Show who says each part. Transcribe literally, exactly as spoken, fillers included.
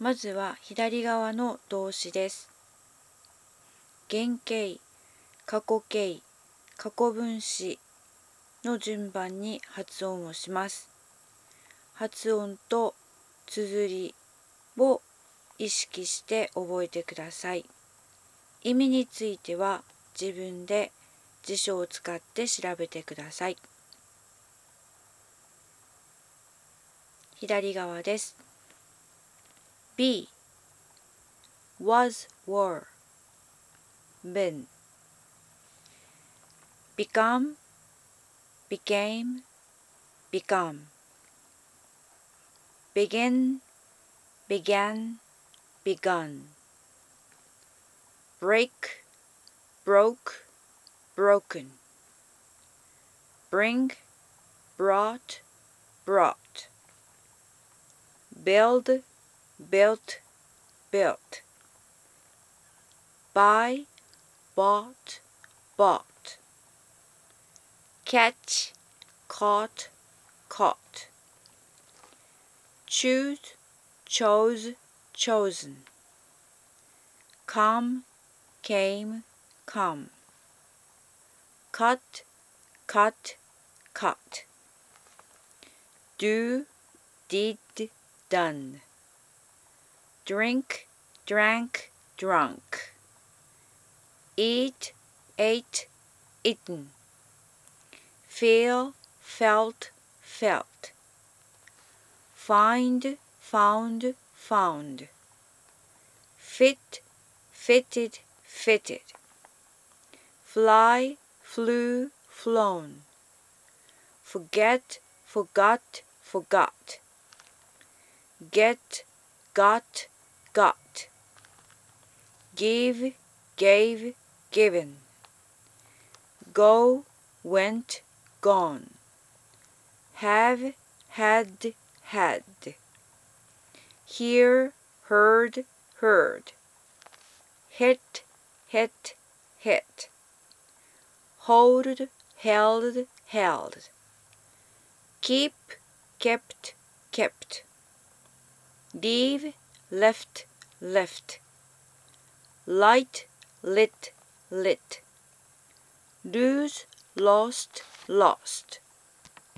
Speaker 1: まずは左側の動詞です。原形、過去形、過去分詞の順番に発音をします。発音と綴りを意識して覚えてください。意味については自分で辞書を使って調べてください。左側です。be was, were, been become, became, become begin, began, begun break, broke, broken bring, brought, brought build, built, built buy, bought, bought catch, caught, caught choose, chose, chosen come, came, come cut, cut, cut do, did, done drink, drank, drunk eat, ate, eaten feel, felt, felt find, found, found fit, fitted, fitted fly, flew, flown forget, forgot, forgot get, got, got give, gave, given go, went, gone have, had, had hear, heard, heard hit, hit, hit hold, held, held keep, kept, kept leave, left, left light, lit, lit lose, lost, lost